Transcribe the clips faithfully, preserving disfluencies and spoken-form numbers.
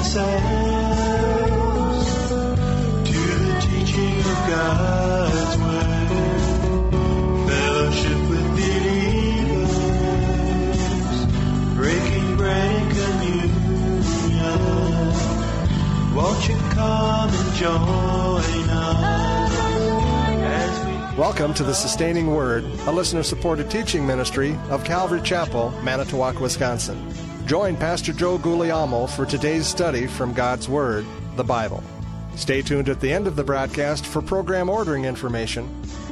ourselves to the teaching of God's Word, fellowship with believers, breaking bread and communion. Won't you come and join us as we... Welcome to the Sustaining Word, a listener-supported teaching ministry of Calvary Chapel, Manitowoc, Wisconsin. Join Pastor Joe Guglielmo for today's study from God's Word, the Bible. Stay tuned at the end of the broadcast for program ordering information.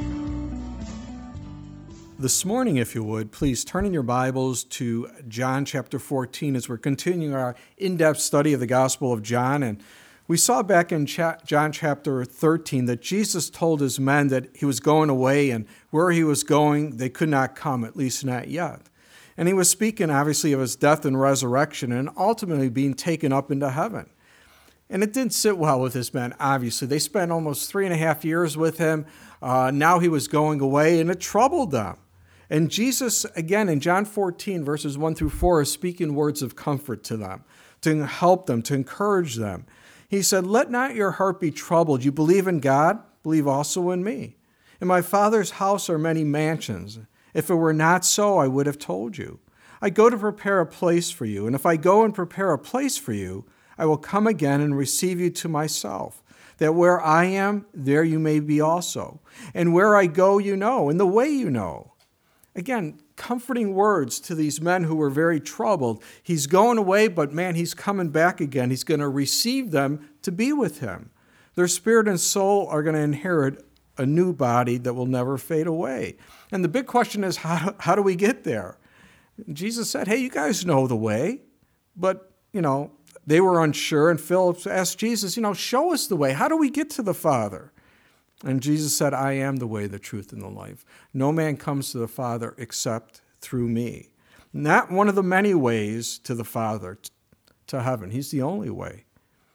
This morning, if you would, please turn in your Bibles to John chapter fourteen as we're continuing our in-depth study of the Gospel of John. And we saw back in John chapter thirteen that Jesus told his men that he was going away, and where he was going, they could not come, at least not yet. And he was speaking, obviously, of his death and resurrection and ultimately being taken up into heaven. And it didn't sit well with his men, obviously. They spent almost three and a half years with him. Uh, now he was going away, and it troubled them. And Jesus, again, in John fourteen, verses one through four, is speaking words of comfort to them, to help them, to encourage them. He said, "Let not your heart be troubled. You believe in God, believe also in me. In my Father's house are many mansions. If it were not so, I would have told you. I go to prepare a place for you. And if I go and prepare a place for you, I will come again and receive you to myself, that where I am, there you may be also. And where I go, you know, and the way you know." Again, comforting words to these men who were very troubled. He's going away, but man, he's coming back again. He's going to receive them to be with him. Their spirit and soul are going to inherit a new body that will never fade away. And the big question is, how, how do we get there? Jesus said, hey, you guys know the way. But, you know, they were unsure, and Philip asked Jesus, you know, show us the way. How do we get to the Father? And Jesus said, I am the way, the truth, and the life. No man comes to the Father except through me. Not one of the many ways to the Father, to heaven. He's the only way.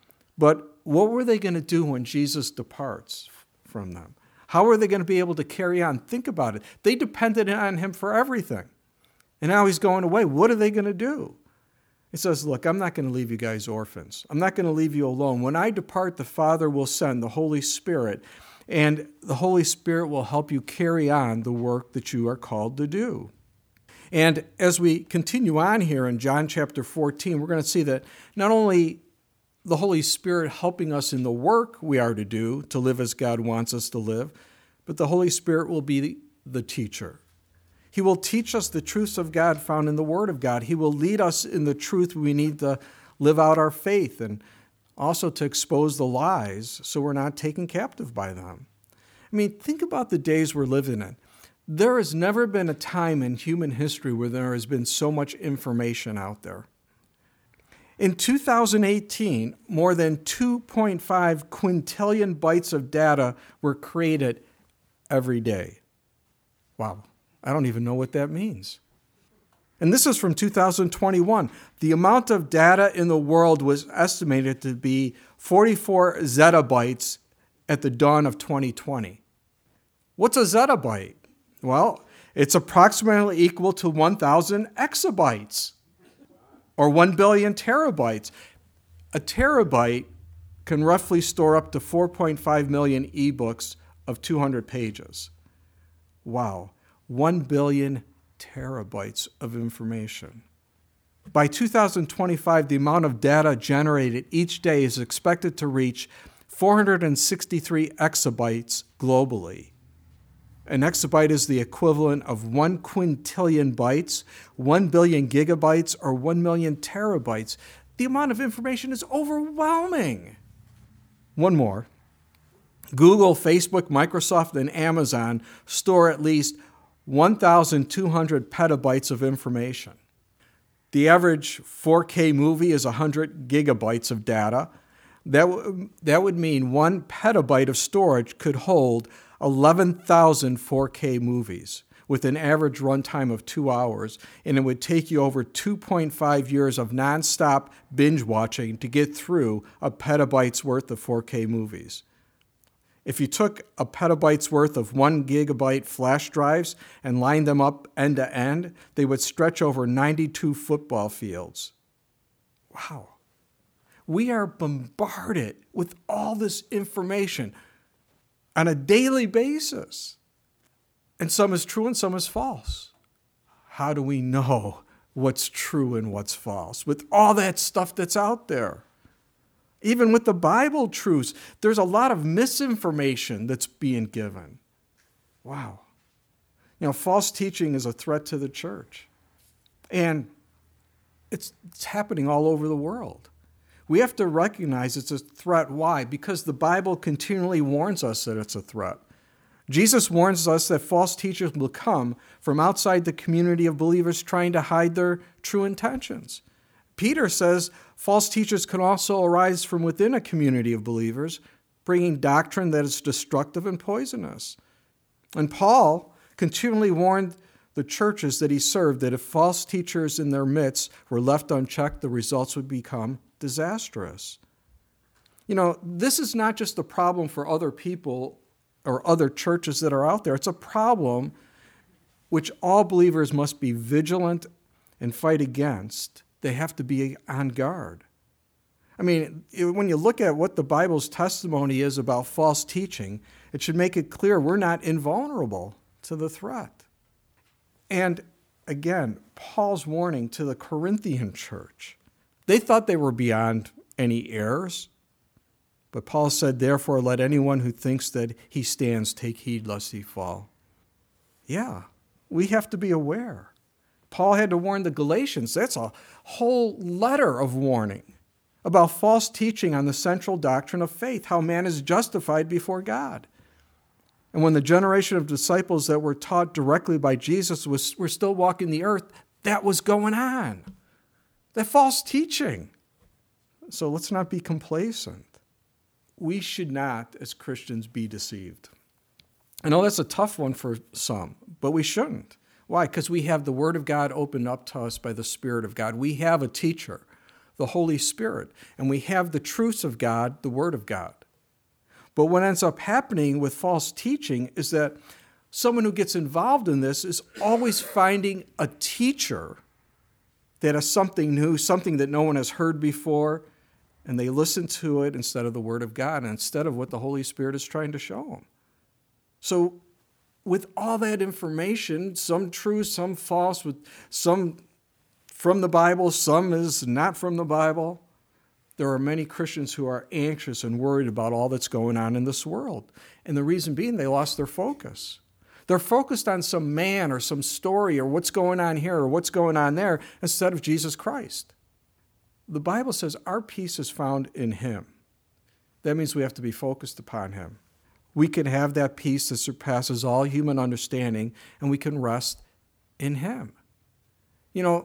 But what were they going to do when Jesus departs from them? How are they going to be able to carry on? Think about it. They depended on him for everything. And now he's going away. What are they going to do? He says, look, I'm not going to leave you guys orphans. I'm not going to leave you alone. When I depart, the Father will send the Holy Spirit, and the Holy Spirit will help you carry on the work that you are called to do. And as we continue on here in John chapter fourteen, we're going to see that not only the Holy Spirit helping us in the work we are to do, to live as God wants us to live, but the Holy Spirit will be the teacher. He will teach us the truths of God found in the Word of God. He will lead us in the truth we need to live out our faith, and also to expose the lies so we're not taken captive by them. I mean, think about the days we're living in. There has never been a time in human history where there has been so much information out there. In two thousand eighteen, more than two point five quintillion bytes of data were created every day. Wow, I don't even know what that means. And this is from two thousand twenty-one. The amount of data in the world was estimated to be forty-four zettabytes at the dawn of twenty twenty. What's a zettabyte? Well, it's approximately equal to one thousand exabytes, or one billion terabytes. A terabyte can roughly store up to four point five million ebooks of two hundred pages. Wow, one billion terabytes of information. By two thousand twenty-five, the amount of data generated each day is expected to reach four hundred sixty-three exabytes globally. An exabyte is the equivalent of one quintillion bytes, one billion gigabytes, or one million terabytes. The amount of information is overwhelming. One more. Google, Facebook, Microsoft, and Amazon store at least one thousand two hundred petabytes of information. The average four K movie is one hundred gigabytes of data. That, w- that would mean one petabyte of storage could hold eleven thousand four K movies with an average runtime of two hours, and it would take you over two point five years of nonstop binge watching to get through a petabyte's worth of four K movies. If you took a petabyte's worth of one gigabyte flash drives and lined them up end to end, they would stretch over ninety-two football fields. Wow. We are bombarded with all this information on a daily basis. And some is true and some is false. How do we know what's true and what's false with all that stuff that's out there? Even with the Bible truths, there's a lot of misinformation that's being given. Wow. You know, false teaching is a threat to the church. And it's, it's happening all over the world. We have to recognize it's a threat. Why? Because the Bible continually warns us that it's a threat. Jesus warns us that false teachers will come from outside the community of believers trying to hide their true intentions. Peter says false teachers can also arise from within a community of believers, bringing doctrine that is destructive and poisonous. And Paul continually warned the churches that he served that if false teachers in their midst were left unchecked, the results would become disastrous. You know, this is not just a problem for other people or other churches that are out there. It's a problem which all believers must be vigilant and fight against. They have to be on guard. I mean, when you look at what the Bible's testimony is about false teaching, it should make it clear we're not invulnerable to the threat. And again, Paul's warning to the Corinthian church. They thought they were beyond any errors. But Paul said, therefore, let anyone who thinks that he stands take heed lest he fall. Yeah, we have to be aware. Paul had to warn the Galatians. That's a whole letter of warning about false teaching on the central doctrine of faith, how man is justified before God. And when the generation of disciples that were taught directly by Jesus was were still walking the earth, that was going on. That false teaching. So let's not be complacent. We should not, as Christians, be deceived. I know that's a tough one for some, but we shouldn't. Why? Because we have the Word of God opened up to us by the Spirit of God. We have a teacher, the Holy Spirit, and we have the truths of God, the Word of God. But what ends up happening with false teaching is that someone who gets involved in this is always finding a teacher that has something new, something that no one has heard before, and they listen to it instead of the Word of God, and instead of what the Holy Spirit is trying to show them. So with all that information, some true, some false, with some from the Bible, some is not from the Bible, there are many Christians who are anxious and worried about all that's going on in this world. And the reason being, they lost their focus. They're focused on some man or some story or what's going on here or what's going on there instead of Jesus Christ. The Bible says our peace is found in Him. That means we have to be focused upon Him. We can have that peace that surpasses all human understanding, and we can rest in Him. You know,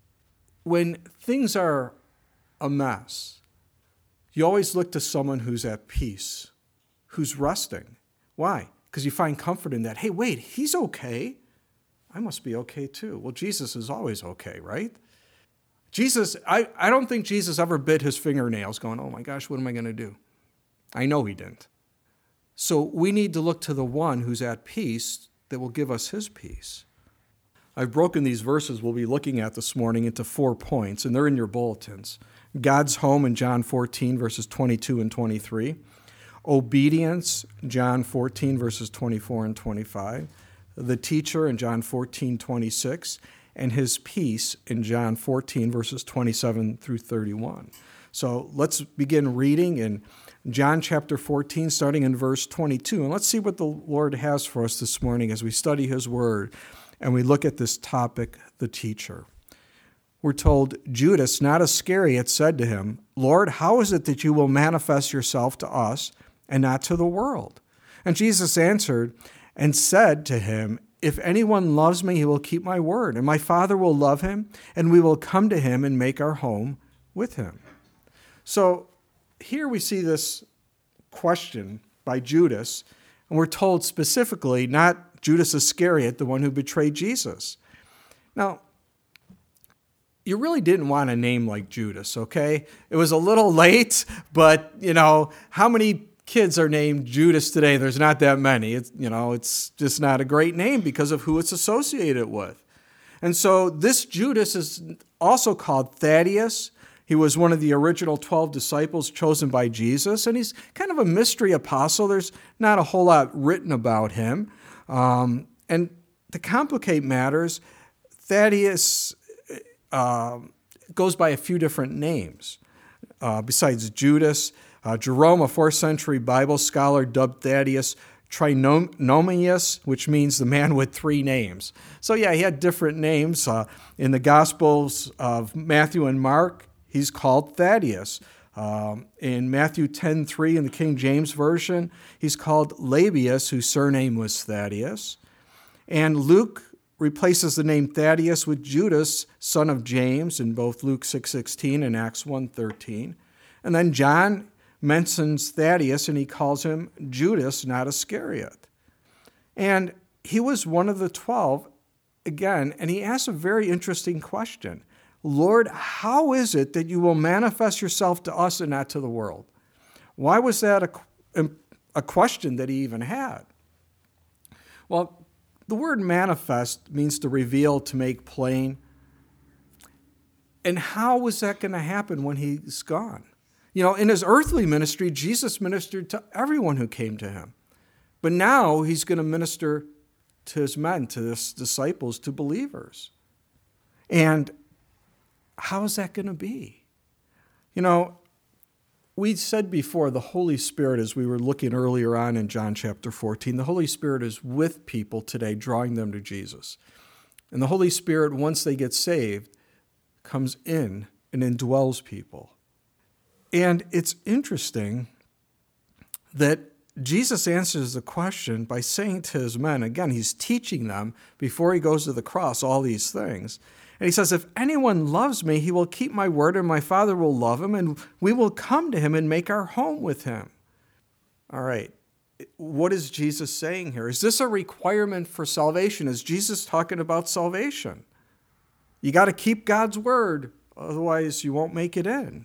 when things are a mess, you always look to someone who's at peace, who's resting. Why? Because you find comfort in that. Hey, wait, he's okay. I must be okay too. Well, Jesus is always okay, right? Jesus, I, I don't think Jesus ever bit his fingernails going, oh my gosh, what am I going to do? I know he didn't. So we need to look to the one who's at peace that will give us his peace. I've broken these verses we'll be looking at this morning into four points, and they're in your bulletins. God's home in John fourteen, verses twenty-two and twenty-three. Obedience, John fourteen, verses twenty-four and twenty-five. The teacher in John fourteen, twenty-six. And his peace in John fourteen, verses twenty-seven through thirty-one. So let's begin reading in John chapter fourteen, starting in verse twenty-two. And let's see what the Lord has for us this morning as we study his word and we look at this topic, the teacher. We're told, Judas, not Iscariot, said to him, Lord, how is it that you will manifest yourself to us and not to the world? And Jesus answered and said to him, if anyone loves me, he will keep my word, and my Father will love him, and we will come to him and make our home with him. So here we see this question by Judas, and we're told specifically not Judas Iscariot, the one who betrayed Jesus. Now, you really didn't want a name like Judas, okay? It was a little late, but, you know, how many kids are named Judas today? There's not that many. It's, you know, it's just not a great name because of who it's associated with. And so this Judas is also called Thaddeus, He was one of the original twelve disciples chosen by Jesus, and he's kind of a mystery apostle. There's not a whole lot written about him. Um, and to complicate matters, Thaddeus uh, goes by a few different names. Uh, besides Judas, uh, Jerome, a fourth century Bible scholar, dubbed Thaddeus Trinomius, which means the man with three names. So yeah, he had different names. Uh, in the Gospels of Matthew and Mark, he's called Thaddeus. Um, in Matthew ten three in the King James Version, he's called Labius, whose surname was Thaddeus. And Luke replaces the name Thaddeus with Judas, son of James, in both Luke six sixteen and Acts one thirteen. And then John mentions Thaddeus, and he calls him Judas, not Iscariot. And he was one of the twelve, again, and he asks a very interesting question. Lord, how is it that you will manifest yourself to us and not to the world? Why was that a, a question that he even had? Well, the word manifest means to reveal, to make plain. And how was that going to happen when he's gone? You know, in his earthly ministry, Jesus ministered to everyone who came to him. But now he's going to minister to his men, to his disciples, to believers. And how is that going to be? You know, we said before the Holy Spirit, as we were looking earlier on in John chapter fourteen, the Holy Spirit is with people today, drawing them to Jesus. And the Holy Spirit, once they get saved, comes in and indwells people. And it's interesting that Jesus answers the question by saying to his men, again, he's teaching them before he goes to the cross all these things. And he says, if anyone loves me, he will keep my word, and my Father will love him, and we will come to him and make our home with him. All right, what is Jesus saying here? Is this a requirement for salvation? Is Jesus talking about salvation? You got to keep God's word, otherwise you won't make it in.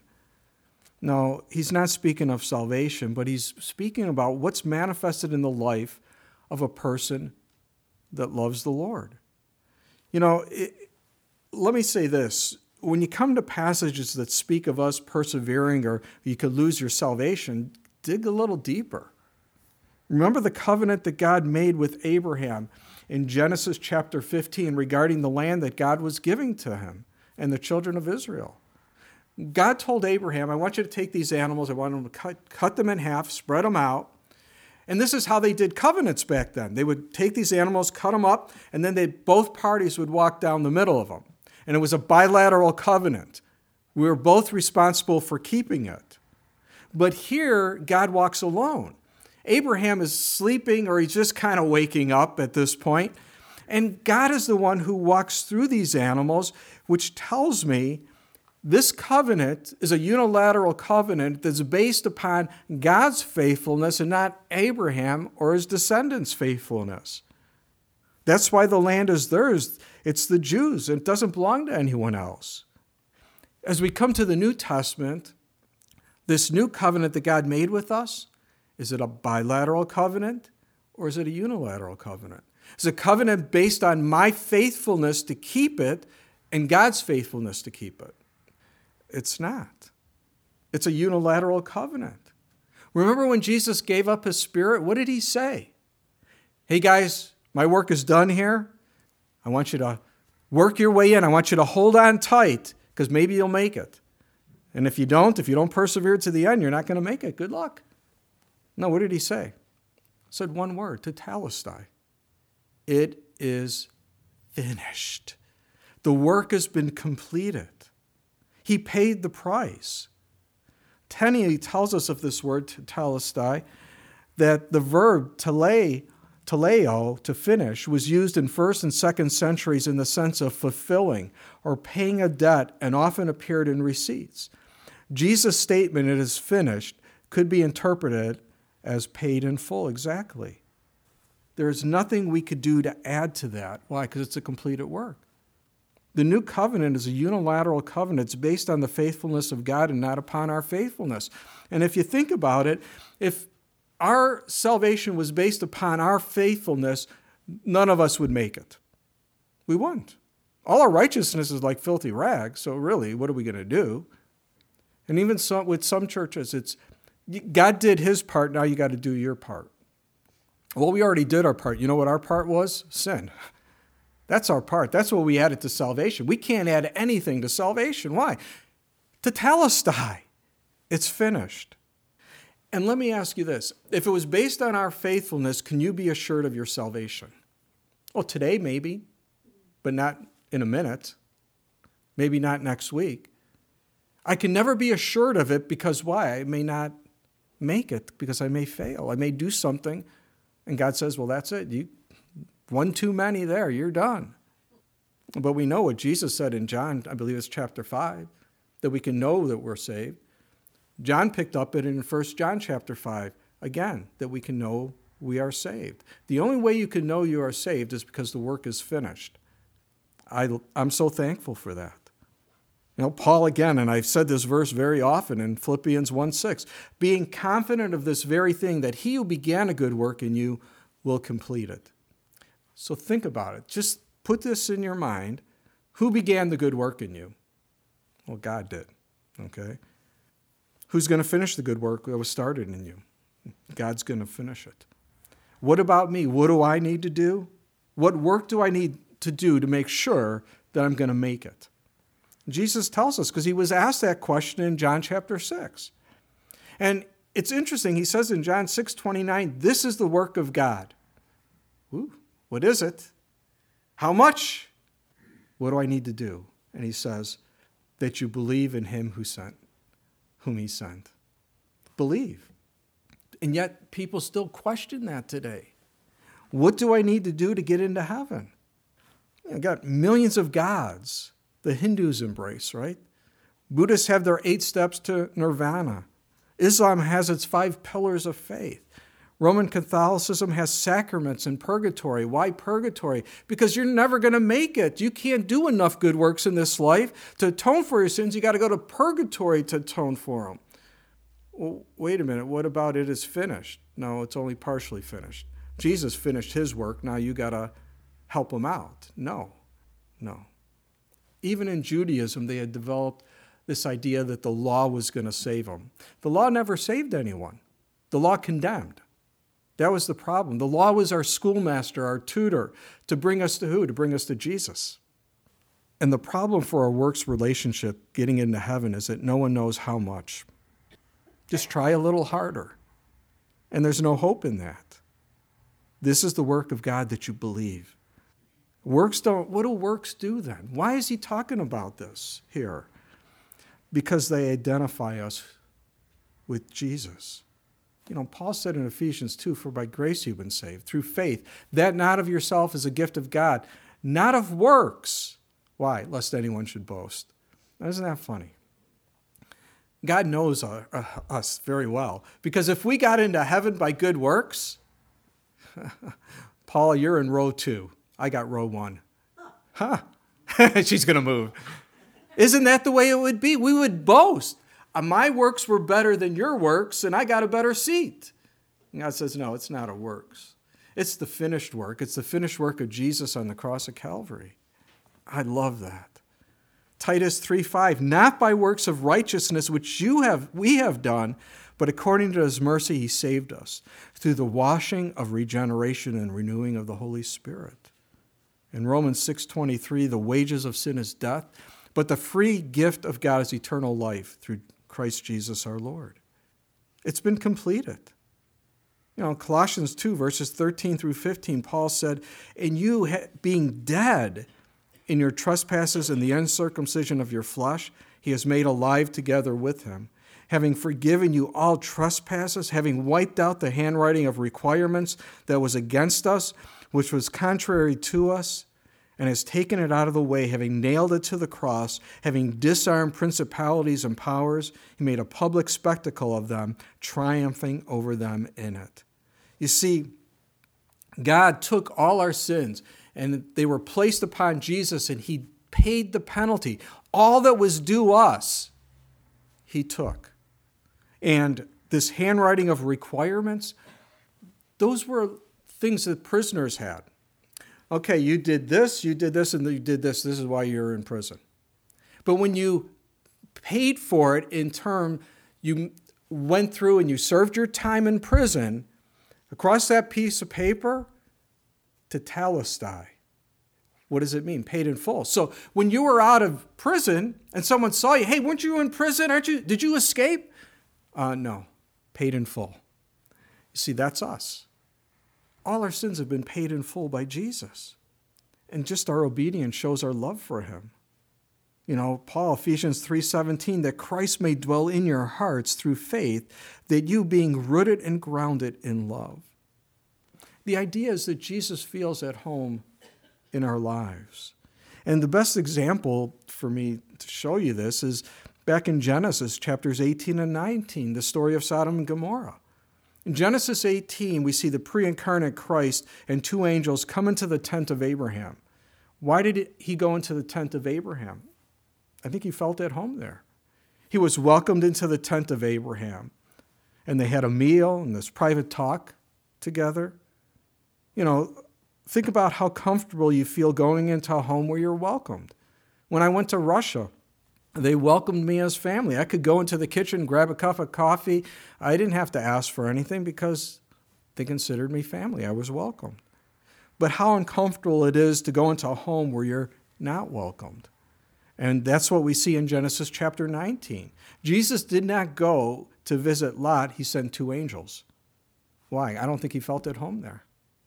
No, he's not speaking of salvation, but he's speaking about what's manifested in the life of a person that loves the Lord. You know, it, let me say this. When you come to passages that speak of us persevering or you could lose your salvation, dig a little deeper. Remember the covenant that God made with Abraham in Genesis chapter fifteen regarding the land that God was giving to him and the children of Israel. God told Abraham, I want you to take these animals, I want them to cut, cut them in half, spread them out. And this is how they did covenants back then. They would take these animals, cut them up, and then they both parties would walk down the middle of them. And it was a bilateral covenant. We were both responsible for keeping it. But here, God walks alone. Abraham is sleeping, or he's just kind of waking up at this point. And God is the one who walks through these animals, which tells me this covenant is a unilateral covenant that's based upon God's faithfulness and not Abraham or his descendants' faithfulness. That's why the land is theirs. It's the Jews. It doesn't belong to anyone else. As we come to the New Testament, this new covenant that God made with us, is it a bilateral covenant or is it a unilateral covenant? Is it a covenant based on my faithfulness to keep it and God's faithfulness to keep it? It's not. It's a unilateral covenant. Remember when Jesus gave up his spirit, what did he say? Hey guys, my work is done here. I want you to work your way in. I want you to hold on tight because maybe you'll make it. And if you don't, if you don't persevere to the end, you're not going to make it. Good luck. No, what did he say? He said one word, tetelestai. It is finished. The work has been completed. He paid the price. Tenney tells us of this word, tetelestai, that the verb tele, teleo, to finish, was used in first and second centuries in the sense of fulfilling or paying a debt and often appeared in receipts. Jesus' statement, it is finished, could be interpreted as paid in full, exactly. There is nothing we could do to add to that. Why? Because it's a completed work. The new covenant is a unilateral covenant. It's based on the faithfulness of God and not upon our faithfulness. And if you think about it, if our salvation was based upon our faithfulness, none of us would make it. We wouldn't. All our righteousness is like filthy rags, so really, what are we going to do? And even some, with some churches, it's God did his part, now you got to do your part. Well, we already did our part. You know what our part was? Sin. That's our part. That's what we added to salvation. We can't add anything to salvation. Why? Tetelestai. It's finished. And let me ask you this. If it was based on our faithfulness, can you be assured of your salvation? Well, today maybe, but not in a minute. Maybe not next week. I can never be assured of it because why? I may not make it because I may fail. I may do something and God says, well, that's it. You one too many there. You're done. But we know what Jesus said in John, I believe it's chapter five, that we can know that we're saved. John picked up it in First John chapter five, again, that we can know we are saved. The only way you can know you are saved is because the work is finished. I, I'm so thankful for that. You know, Paul again, and I've said this verse very often in Philippians one six, being confident of this very thing, that he who began a good work in you will complete it. So think about it. Just put this in your mind. Who began the good work in you? Well, God did, okay? Who's going to finish the good work that was started in you? God's going to finish it. What about me? What do I need to do? What work do I need to do to make sure that I'm going to make it? Jesus tells us, because he was asked that question in John chapter six. And it's interesting. He says in John six twenty-nine, this is the work of God. Ooh, what is it? How much? What do I need to do? And he says, that you believe in him who sent, whom he sent. Believe. And yet people still question that today. What do I need to do to get into heaven? I've got millions of gods. The Hindus embrace, right? Buddhists have their eight steps to nirvana. Islam has its five pillars of faith. Roman Catholicism has sacraments and purgatory. Why purgatory? Because you're never going to make it. You can't do enough good works in this life to atone for your sins. You got to go to purgatory to atone for them. Well, wait a minute. What about it is finished? No, it's only partially finished. Jesus finished his work. Now you got to help him out. No, no. Even in Judaism, they had developed this idea that the law was going to save them. The law never saved anyone. The law condemned. That was the problem. The law was our schoolmaster, our tutor, to bring us to who? To bring us to Jesus. And the problem for our works relationship getting into heaven is that no one knows how much. Just try a little harder. And there's no hope in that. This is the work of God that you believe. Works don't, what do works do then? Why is he talking about this here? Because they identify us with Jesus. You know, Paul said in Ephesians two, for by grace you've been saved, through faith, that not of yourself is a gift of God, not of works. Why? Lest anyone should boast. Now, isn't that funny? God knows uh, uh, us very well, because if we got into heaven by good works, Paul, you're in row two. I got row one. Huh. She's going to move. Isn't that the way it would be? We would boast. My works were better than your works, and I got a better seat. And God says, no, it's not a works. It's the finished work. It's the finished work of Jesus on the cross of Calvary. I love that. Titus three five, not by works of righteousness which you have, we have done, but according to his mercy he saved us, through the washing of regeneration and renewing of the Holy Spirit. In Romans six twenty-three, the wages of sin is death, but the free gift of God is eternal life through Christ Jesus our Lord. It's been completed. You know, Colossians two, verses thirteen through fifteen, Paul said, and you being dead in your trespasses and the uncircumcision of your flesh, he has made alive together with him, having forgiven you all trespasses, having wiped out the handwriting of requirements that was against us, which was contrary to us, and has taken it out of the way, having nailed it to the cross, having disarmed principalities and powers, he made a public spectacle of them, triumphing over them in it. You see, God took all our sins, and they were placed upon Jesus, and he paid the penalty. All that was due us, he took. And this handwriting of requirements, those were things that prisoners had. Okay, you did this, you did this, and you did this. This is why you're in prison. But when you paid for it in term, you went through and you served your time in prison, across that piece of paper, tetelestai. What does it mean? Paid in full. So when you were out of prison and someone saw you, hey, weren't you in prison? Aren't you? Did you escape? Uh, no, paid in full. You see, that's us. All our sins have been paid in full by Jesus. And just our obedience shows our love for him. You know, Paul, Ephesians three seventeen, that Christ may dwell in your hearts through faith, that you being rooted and grounded in love. The idea is that Jesus feels at home in our lives. And the best example for me to show you this is back in Genesis chapters eighteen and nineteen, the story of Sodom and Gomorrah. In Genesis eighteen, we see the pre-incarnate Christ and two angels come into the tent of Abraham. Why did he go into the tent of Abraham? I think he felt at home there. He was welcomed into the tent of Abraham, and they had a meal and this private talk together. You know, think about how comfortable you feel going into a home where you're welcomed. When I went to Russia, they welcomed me as family. I could go into the kitchen, grab a cup of coffee. I didn't have to ask for anything because they considered me family. I was welcomed. But how uncomfortable it is to go into a home where you're not welcomed. And that's what we see in Genesis chapter nineteen. Jesus did not go to visit Lot. He sent two angels. Why? I don't think he felt at home there.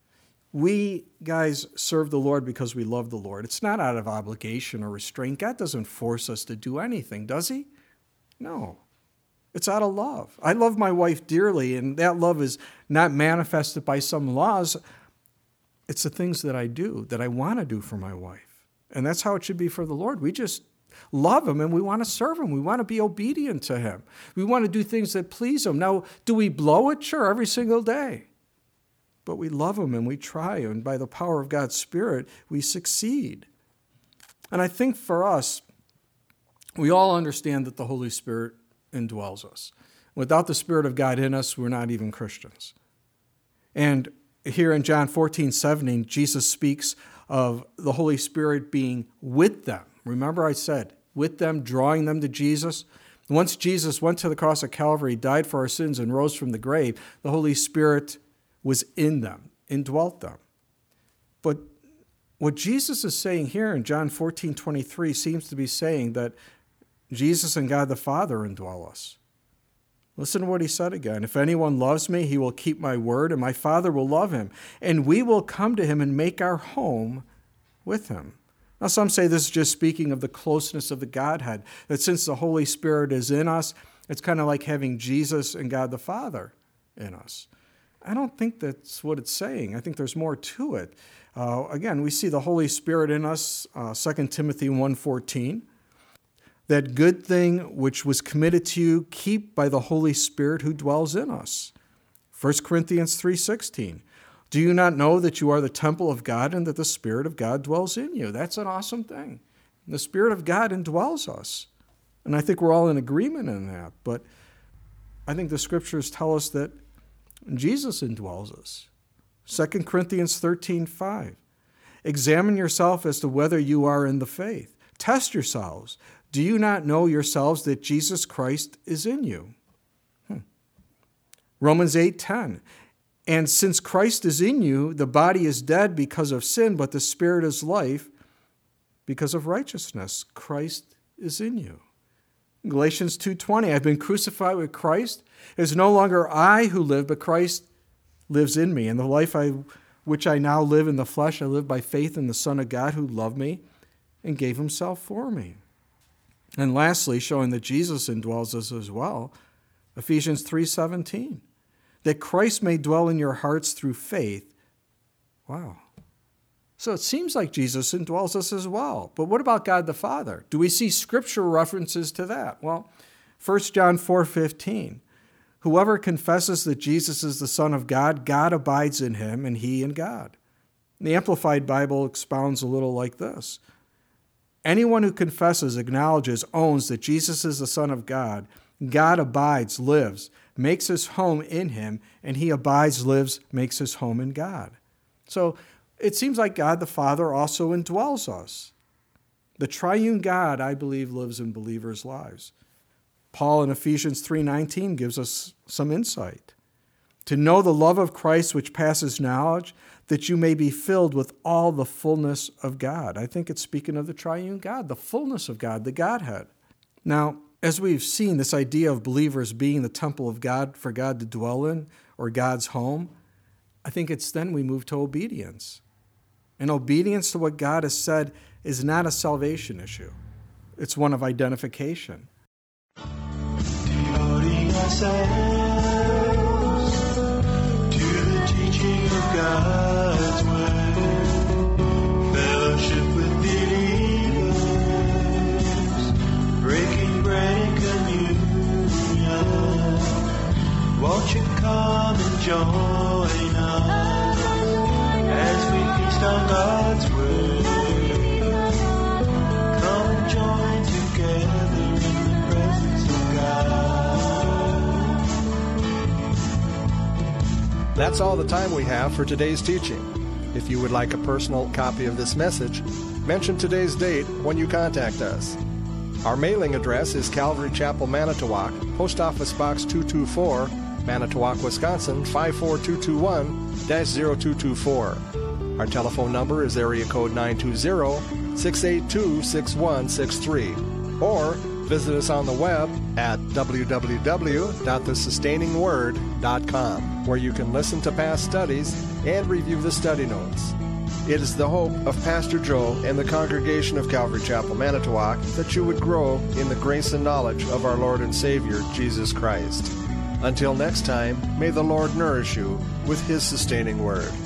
We, guys, serve the Lord because we love the Lord. It's not out of obligation or restraint. God doesn't force us to do anything, does he? No. It's out of love. I love my wife dearly, and that love is not manifested by some laws. It's the things that I do, that I want to do for my wife. And that's how it should be for the Lord. We just love him, and we want to serve him. We want to be obedient to him. We want to do things that please him. Now, do we blow it? Sure, every single day. But we love him and we try, and by the power of God's Spirit, we succeed. And I think for us, we all understand that the Holy Spirit indwells us. Without the Spirit of God in us, we're not even Christians. And here in John fourteen seventeen, Jesus speaks of the Holy Spirit being with them. Remember I said, with them, drawing them to Jesus. Once Jesus went to the cross of Calvary, died for our sins, and rose from the grave, the Holy Spirit was in them, indwelt them. But what Jesus is saying here in John fourteen twenty-three seems to be saying that Jesus and God the Father indwell us. Listen to what he said again. If anyone loves me, he will keep my word, and my Father will love him, and we will come to him and make our home with him. Now, some say this is just speaking of the closeness of the Godhead, that since the Holy Spirit is in us, it's kind of like having Jesus and God the Father in us. I don't think that's what it's saying. I think there's more to it. Uh, again, we see the Holy Spirit in us, uh, Second Timothy one fourteen. That good thing which was committed to you, keep by the Holy Spirit who dwells in us. First Corinthians three sixteen. Do you not know that you are the temple of God and that the Spirit of God dwells in you? That's an awesome thing. The Spirit of God indwells us. And I think we're all in agreement in that. But I think the Scriptures tell us that Jesus indwells us. Second Corinthians thirteen five. Examine yourself as to whether you are in the faith. Test yourselves. Do you not know yourselves that Jesus Christ is in you? Hmm. Romans eight ten. And since Christ is in you, the body is dead because of sin, but the Spirit is life because of righteousness. Christ is in you. Galatians two twenty. I've been crucified with Christ. It is no longer I who live, but Christ lives in me. And the life I, which I now live in the flesh, I live by faith in the Son of God who loved me and gave himself for me. And lastly, showing that Jesus indwells us as well, Ephesians three seventeen, that Christ may dwell in your hearts through faith. Wow. So it seems like Jesus indwells us as well. But what about God the Father? Do we see scriptural references to that? Well, First John four fifteen, whoever confesses that Jesus is the Son of God, God abides in him and he in God. The Amplified Bible expounds a little like this. Anyone who confesses, acknowledges, owns that Jesus is the Son of God, God abides, lives, makes his home in him, and he abides, lives, makes his home in God. So it seems like God the Father also indwells us. The triune God, I believe, lives in believers' lives. Paul in Ephesians three nineteen gives us some insight. To know the love of Christ which passes knowledge, that you may be filled with all the fullness of God. I think it's speaking of the triune God, the fullness of God, the Godhead. Now, as we've seen, this idea of believers being the temple of God for God to dwell in, or God's home, I think it's then we move to obedience. And obedience to what God has said is not a salvation issue. It's one of identification. Devoting ourselves to the teaching of God's word, fellowship with believers, breaking bread and communion. Won't you come and join us as we feast on God's word? Come and join together in the presence of God. That's all the time we have for today's teaching. If you would like a personal copy of this message, mention today's date when you contact us. Our mailing address is Calvary Chapel, Manitowoc, Post Office Box two two four, Manitowoc, Wisconsin five four two two one dash zero two two four. Our telephone number is area code nine two zero, six eight two, six one six three. Or visit us on the web at w w w dot the sustaining word dot com, where you can listen to past studies and review the study notes. It is the hope of Pastor Joe and the congregation of Calvary Chapel, Manitowoc, that you would grow in the grace and knowledge of our Lord and Savior, Jesus Christ. Until next time, may the Lord nourish you with His sustaining word.